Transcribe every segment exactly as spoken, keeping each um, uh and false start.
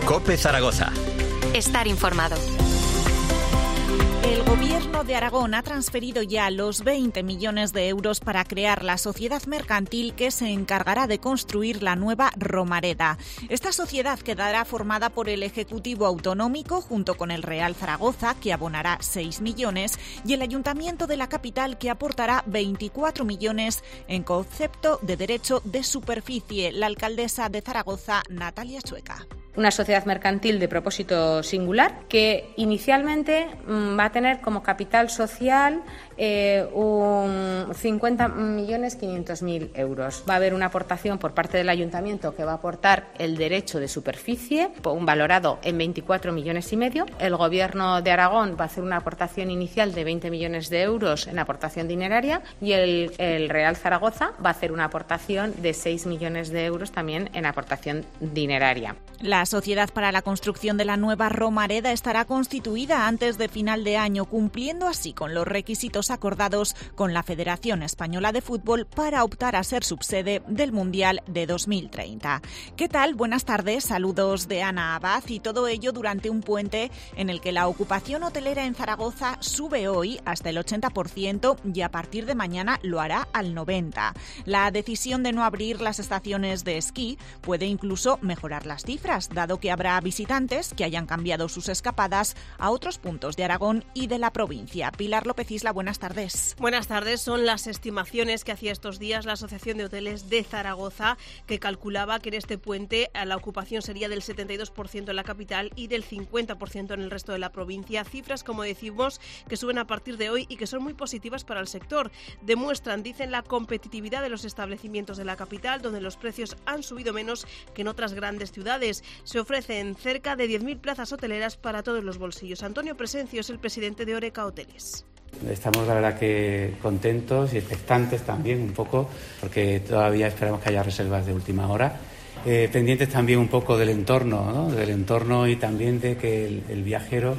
COPE Zaragoza. Estar informado. El Gobierno de Aragón ha transferido ya los veinte millones de euros para crear la sociedad mercantil que se encargará de construir la nueva Romareda. Esta sociedad quedará formada por el Ejecutivo Autonómico junto con el Real Zaragoza, que abonará seis millones, y el Ayuntamiento de la capital, que aportará veinticuatro millones en concepto de derecho de superficie. La alcaldesa de Zaragoza, Natalia Chueca. Una sociedad mercantil de propósito singular que inicialmente va a tener como capital social eh, un cincuenta millones quinientos mil euros. Va a haber una aportación por parte del ayuntamiento que va a aportar el derecho de superficie, un valorado en veinticuatro millones y medio. El Gobierno de Aragón va a hacer una aportación inicial de veinte millones de euros en aportación dineraria y el, el Real Zaragoza va a hacer una aportación de seis millones de euros también en aportación dineraria. La Sociedad para la Construcción de la Nueva Romareda estará constituida antes de final de año, cumpliendo así con los requisitos acordados con la Federación Española de Fútbol para optar a ser subsede del Mundial de dos mil treinta. ¿Qué tal? Buenas tardes, saludos de Ana Abad, y todo ello durante un puente en el que la ocupación hotelera en Zaragoza sube hoy hasta el ochenta por ciento y a partir de mañana lo hará al noventa por ciento. La decisión de no abrir las estaciones de esquí puede incluso mejorar las cifras, dado que habrá visitantes que hayan cambiado sus escapadas a otros puntos de Aragón y de la provincia. Pilar López Isla, buenas tardes. Buenas tardes. Son las estimaciones que hacía estos días la Asociación de Hoteles de Zaragoza, que calculaba que en este puente la ocupación sería del setenta y dos por ciento en la capital y del cincuenta por ciento en el resto de la provincia. Cifras, como decimos, que suben a partir de hoy y que son muy positivas para el sector. Demuestran, dicen, la competitividad de los establecimientos de la capital, donde los precios han subido menos que en otras grandes ciudades. Se ofrecen cerca de diez mil plazas hoteleras para todos los bolsillos. Antonio Presencio es el presidente de Oreca Hoteles. Estamos, la verdad, que contentos y expectantes también un poco, porque todavía esperamos que haya reservas de última hora. Eh, pendientes también un poco del entorno, ¿no? Del entorno y también de que el, el viajero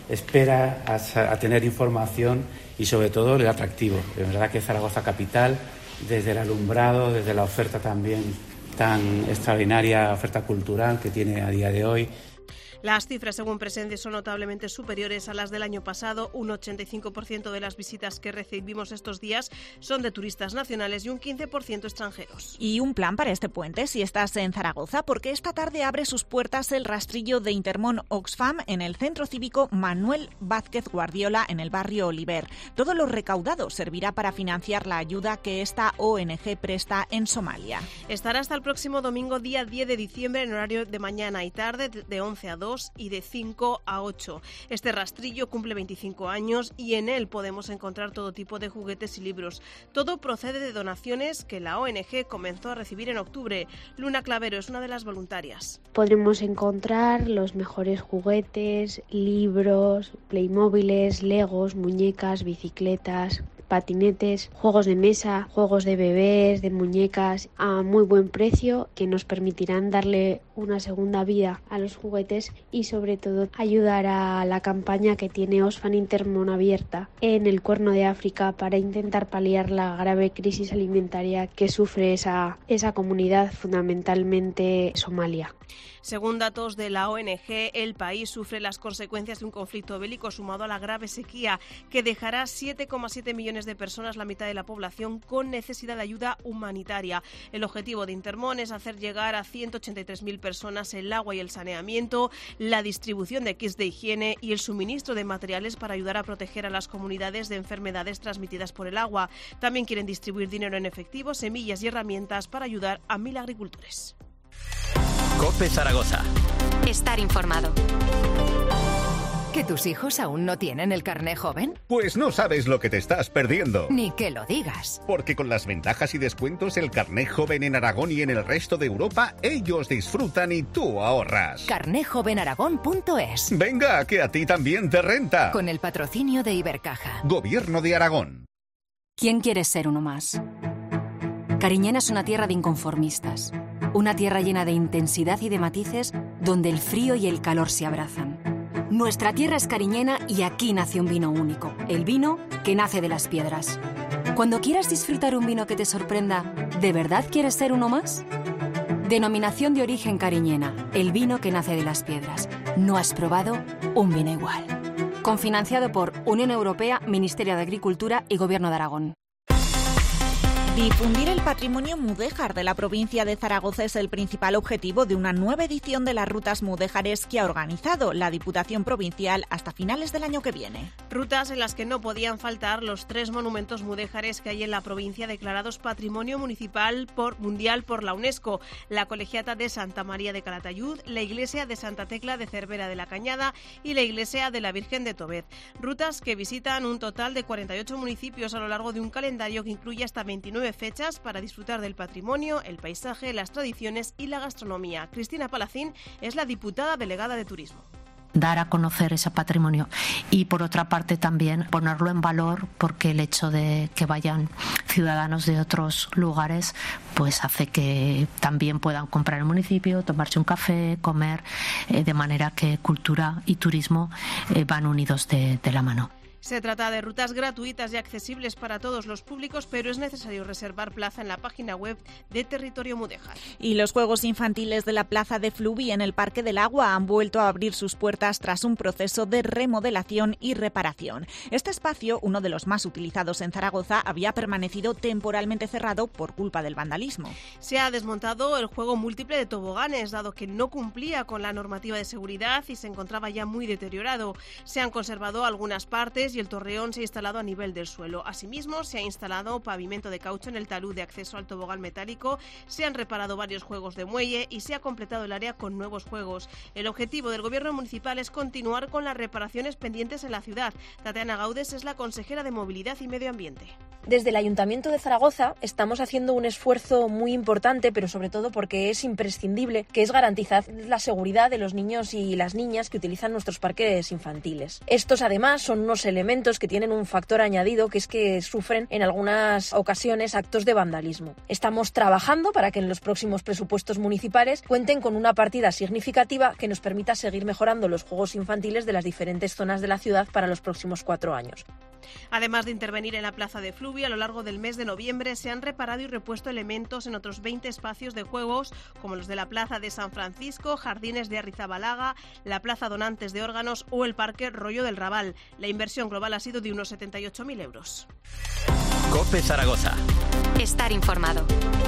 espera a, a tener información y sobre todo el atractivo. De verdad que Zaragoza capital, desde el alumbrado, desde la oferta también tan extraordinaria, oferta cultural que tiene a día de hoy. Las cifras, según Presencio, son notablemente superiores a las del año pasado. Un ochenta y cinco por ciento de las visitas que recibimos estos días son de turistas nacionales y un quince por ciento extranjeros. Y un plan para este puente si estás en Zaragoza, porque esta tarde abre sus puertas el rastrillo de Intermón Oxfam en el Centro Cívico Manuel Vázquez Guardiola en el barrio Oliver. Todo lo recaudado servirá para financiar la ayuda que esta O N G presta en Somalia. Estará hasta el próximo domingo, día diez de diciembre, en horario de mañana y tarde, de once a dos y de cinco a ocho. Este rastrillo cumple veinticinco años y en él podemos encontrar todo tipo de juguetes y libros. Todo procede de donaciones que la O N G comenzó a recibir en octubre. Luna Clavero es una de las voluntarias. Podremos encontrar los mejores juguetes, libros, Playmóviles, Legos, muñecas, bicicletas, patinetes, juegos de mesa, juegos de bebés, de muñecas a muy buen precio que nos permitirán darle una segunda vida a los juguetes y sobre todo ayudar a la campaña que tiene Oxfam Intermón abierta en el Cuerno de África para intentar paliar la grave crisis alimentaria que sufre esa, esa comunidad, fundamentalmente Somalia. Según datos de la O N G, el país sufre las consecuencias de un conflicto bélico sumado a la grave sequía que dejará siete coma siete millones de personas, la mitad de la población, con necesidad de ayuda humanitaria. El objetivo de Intermón es hacer llegar a ciento ochenta y tres mil personas el agua y el saneamiento, la distribución de kits de higiene y el suministro de materiales para ayudar a proteger a las comunidades de enfermedades transmitidas por el agua. También quieren distribuir dinero en efectivo, semillas y herramientas para ayudar a mil agricultores. COPE Zaragoza. Estar informado. ¿Que tus hijos aún no tienen el carné joven? Pues no sabes lo que te estás perdiendo. Ni que lo digas. Porque con las ventajas y descuentos el carné joven en Aragón y en el resto de Europa, ellos disfrutan y tú ahorras. carné joven aragón punto es. Venga, que a ti también te renta. Con el patrocinio de Ibercaja. Gobierno de Aragón. ¿Quién quiere ser uno más? Cariñena es una tierra de inconformistas. Una tierra llena de intensidad y de matices donde el frío y el calor se abrazan. Nuestra tierra es cariñena y aquí nace un vino único. El vino que nace de las piedras. Cuando quieras disfrutar un vino que te sorprenda, ¿de verdad quieres ser uno más? Denominación de origen cariñena, el vino que nace de las piedras. No has probado un vino igual. Confinanciado por Unión Europea, Ministerio de Agricultura y Gobierno de Aragón. Difundir el patrimonio mudéjar de la provincia de Zaragoza es el principal objetivo de una nueva edición de las Rutas Mudéjares que ha organizado la Diputación Provincial hasta finales del año que viene. Rutas en las que no podían faltar los tres monumentos mudéjares que hay en la provincia declarados Patrimonio Municipal por, Mundial por la UNESCO: la Colegiata de Santa María de Calatayud, la Iglesia de Santa Tecla de Cervera de la Cañada y la Iglesia de la Virgen de Tobez. Rutas que visitan un total de cuarenta y ocho municipios a lo largo de un calendario que incluye hasta veintinueve fechas para disfrutar del patrimonio, el paisaje, las tradiciones y la gastronomía. Cristina Palacín es la diputada delegada de Turismo. Dar a conocer ese patrimonio y, por otra parte, también ponerlo en valor, porque el hecho de que vayan ciudadanos de otros lugares pues hace que también puedan comprar el municipio, tomarse un café, comer, eh, de manera que cultura y turismo eh, van unidos de, de la mano. Se trata de rutas gratuitas y accesibles para todos los públicos, pero es necesario reservar plaza en la página web de Territorio Mudéjar. Y los Juegos Infantiles de la Plaza de Fluvi en el Parque del Agua han vuelto a abrir sus puertas tras un proceso de remodelación y reparación. Este espacio, uno de los más utilizados en Zaragoza, había permanecido temporalmente cerrado por culpa del vandalismo. Se ha desmontado el juego múltiple de toboganes, dado que no cumplía con la normativa de seguridad y se encontraba ya muy deteriorado. Se han conservado algunas partes y el torreón se ha instalado a nivel del suelo. Asimismo, se ha instalado pavimento de caucho en el talud de acceso al tobogán metálico, se han reparado varios juegos de muelle y se ha completado el área con nuevos juegos. El objetivo del Gobierno municipal es continuar con las reparaciones pendientes en la ciudad. Tatiana Gaudes es la consejera de Movilidad y Medio Ambiente. Desde el Ayuntamiento de Zaragoza estamos haciendo un esfuerzo muy importante, pero sobre todo porque es imprescindible, que es garantizar la seguridad de los niños y las niñas que utilizan nuestros parques infantiles. Estos, además, son unos elementos que tienen un factor añadido, que es que sufren en algunas ocasiones actos de vandalismo. Estamos trabajando para que en los próximos presupuestos municipales cuenten con una partida significativa que nos permita seguir mejorando los juegos infantiles de las diferentes zonas de la ciudad para los próximos cuatro años. Además de intervenir en la Plaza de Fluvi, a lo largo del mes de noviembre se han reparado y repuesto elementos en otros veinte espacios de juegos, como los de la Plaza de San Francisco, Jardines de Arrizabalaga, la Plaza Donantes de Órganos o el Parque Rollo del Raval. La inversión global ha sido de unos setenta y ocho mil euros. COPE Zaragoza. Estar informado.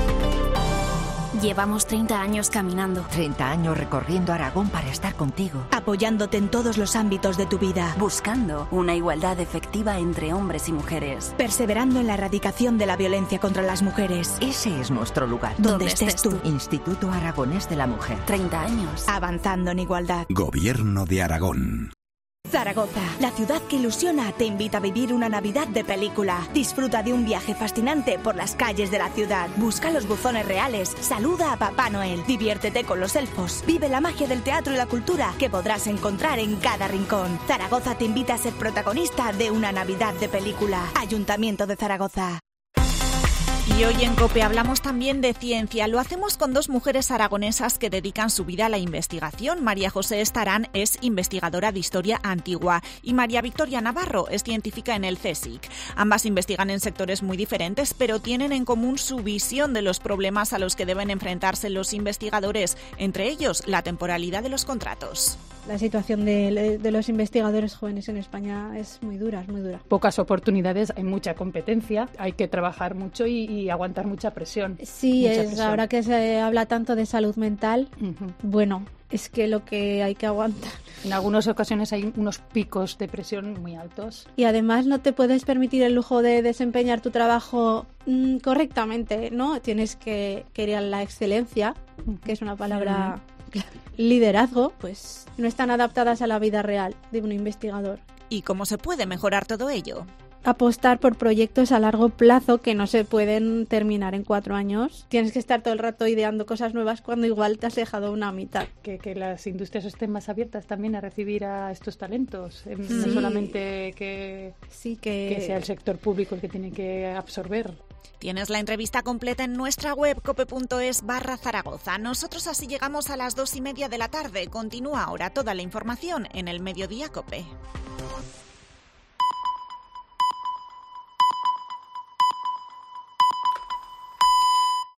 Llevamos treinta años caminando. treinta años recorriendo Aragón para estar contigo. Apoyándote en todos los ámbitos de tu vida. Buscando una igualdad efectiva entre hombres y mujeres. Perseverando en la erradicación de la violencia contra las mujeres. Ese es nuestro lugar. Donde estés tú. Instituto Aragonés de la Mujer. treinta años. Avanzando en igualdad. Gobierno de Aragón. Zaragoza, la ciudad que ilusiona, te invita a vivir una Navidad de película. Disfruta de un viaje fascinante por las calles de la ciudad. Busca los buzones reales, saluda a Papá Noel, diviértete con los elfos, vive la magia del teatro y la cultura que podrás encontrar en cada rincón. Zaragoza te invita a ser protagonista de una Navidad de película. Ayuntamiento de Zaragoza. Y hoy en COPE hablamos también de ciencia. Lo hacemos con dos mujeres aragonesas que dedican su vida a la investigación. María José Estarán es investigadora de historia antigua y María Victoria Navarro es científica en el CSIC. Ambas investigan en sectores muy diferentes, pero tienen en común su visión de los problemas a los que deben enfrentarse los investigadores, entre ellos la temporalidad de los contratos. La situación de, de los investigadores jóvenes en España es muy dura, es muy dura. Pocas oportunidades, hay mucha competencia, hay que trabajar mucho y, y aguantar mucha presión. Sí, mucha es presión. Ahora que se habla tanto de salud mental, uh-huh. bueno, es que lo que hay que aguantar. En algunas ocasiones hay unos picos de presión muy altos. Y además no te puedes permitir el lujo de desempeñar tu trabajo mmm, correctamente, ¿no? Tienes que querer la excelencia, uh-huh. que es una palabra... Uh-huh. Liderazgo, pues no están adaptadas a la vida real de un investigador. ¿Y cómo se puede mejorar todo ello? Apostar por proyectos a largo plazo que no se pueden terminar en cuatro años. Tienes que estar todo el rato ideando cosas nuevas cuando igual te has dejado una mitad. Que, que las industrias estén más abiertas también a recibir a estos talentos. Sí. No solamente que, sí, que... que sea el sector público el que tiene que absorber. Tienes la entrevista completa en nuestra web cope.es barra Zaragoza. Nosotros así llegamos a las dos y media de la tarde. Continúa ahora toda la información en el Mediodía COPE.